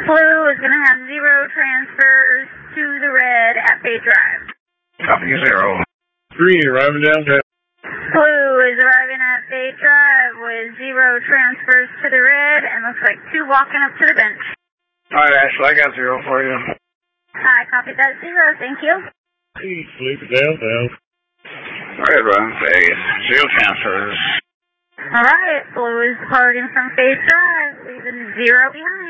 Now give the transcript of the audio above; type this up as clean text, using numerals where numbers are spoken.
Blue is going to have 0 transfers to the red at Bay Drive. Copy 0. Green arriving downtown. Blue is arriving at Bay Drive with 0 transfers to the red and looks like 2 walking up to the bench. Alright, Ashley, I got 0 for you. I copied that 0, thank you. East, leave it downtown. Red run phase. 0 transfers. Alright, Blue is departing from Bay Drive, leaving 0 behind.